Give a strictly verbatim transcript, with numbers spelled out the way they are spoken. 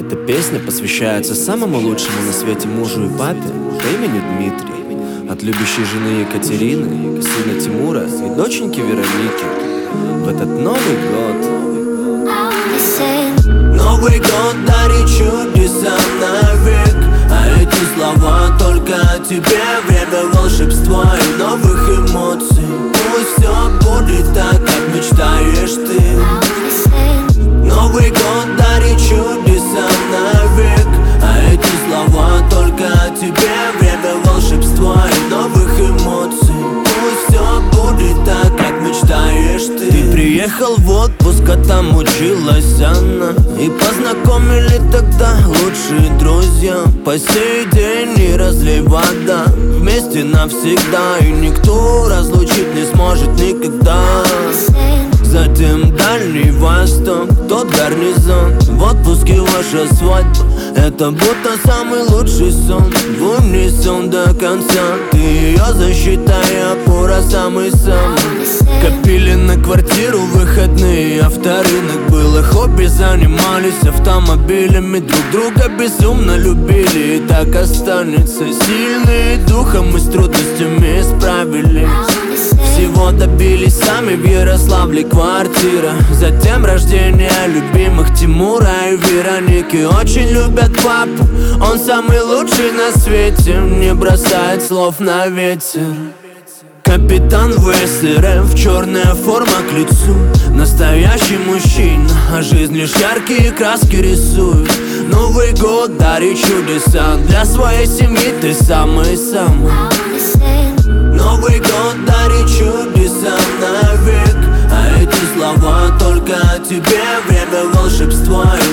Эта песня посвящается самому лучшему на свете мужу и папе по имени Дмитрий. От любящей жены Екатерины, сына Тимура и доченьки Вероники. В этот Новый год. Новый год дарит чудеса навек, а эти слова только о тебе. Время волшебства и новых эмоций. Пусть все будет так, как мечтаешь ты. Новый год дарит чудеса навек, а эти слова только о тебе. Время волшебства и новых эмоций. Пусть все будет так, как мечтаешь ты. Ты приехал в отпуск, а там училась она, и познакомили тогда лучшие друзья. По сей день не разлей вода, вместе навсегда, и никто разлучить не сможет никогда. Затем Дальний Восток, тот гарнизон. В отпуске ваша свадьба, это будто самый лучший сон. В унисон до конца, ты ее защита и опора самый-самый. Копили на квартиру выходные, авторынок было хобби. Занимались автомобилями, друг друга безумно любили. И так останется, сильные духом и с трудностями справились. Всего добились сами, в Ярославле квартира. Затем рождение любимых Тимура и Вероники. Очень любят папу, он самый лучший на свете, не бросает слов на ветер. Капитан ВСРФ, черная форма к лицу. Настоящий мужчина, а жизнь лишь яркие краски рисует. Новый год дарит чудеса, для своей семьи ты самый-самый. Новый год дарит чудеса навек, а эти слова только о тебе. Время волшебства и